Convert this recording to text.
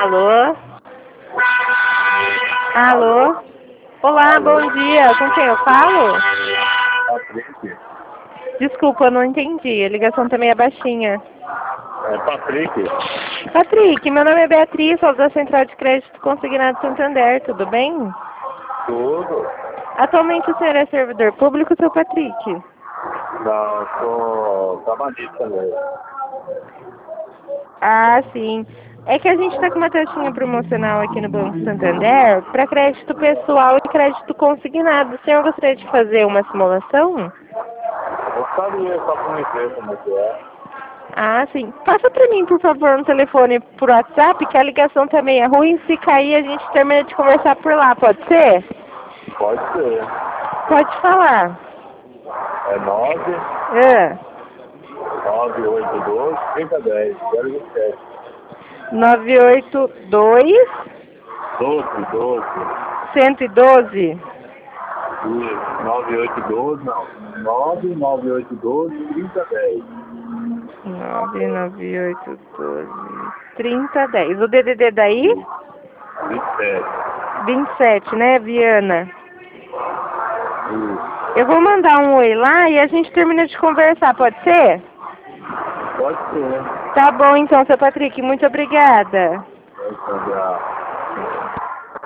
Alô? Alô? Olá, bom dia. Com quem eu falo? Patrick. Desculpa, eu não entendi. A ligação também é baixinha. É Patrick. Patrick, meu nome é Beatriz, sou da Central de Crédito Consignado Santander, tudo bem? Tudo. Atualmente o senhor é servidor público, seu Patrick? Não, sou trabalhista mesmo. Ah, sim. É que a gente está com uma taxinha promocional aqui no Banco Santander para crédito pessoal e crédito consignado. O senhor gostaria de fazer uma simulação? Gostaria só para me ver como que é. Ah, sim. Passa para mim, por favor, no telefone por WhatsApp, que a ligação tá meio ruim. Se cair, a gente termina de conversar por lá, pode ser? Pode ser. Pode falar. É 9 Ah, 982 3010 027. 982 12. 112 Isso. 9812, não. 99812 3010. 99812 3010. O DDD daí? 27. 27, né, Viana? Isso. Eu vou mandar um oi lá e a gente termina de conversar, pode ser? Pode ser. Tá bom então, seu Patrick. Muito obrigada. Pode ser.